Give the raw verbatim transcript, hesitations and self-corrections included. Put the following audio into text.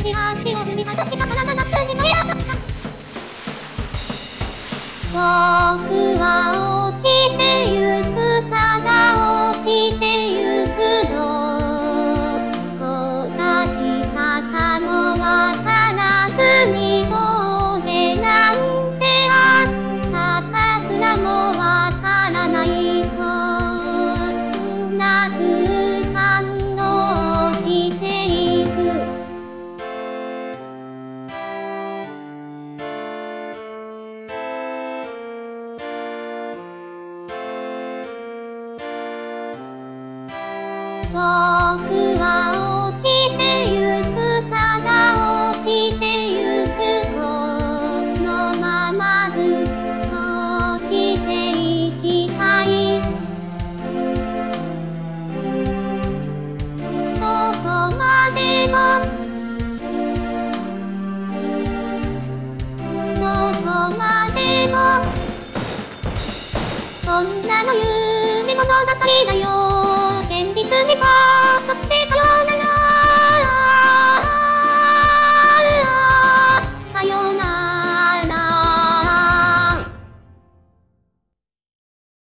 に足を踏み外した体の次のやった。僕は落ちてゆく、ただ落ちてゆくの。壊したかもわからずにそうでなんてあったかすらもわからない。そんな空間の落ちていく。僕は落ちてゆく、ただ落ちてゆく、このままずっと落ちていきたい。どこまでもどこまでもそんなの夢物語だよ。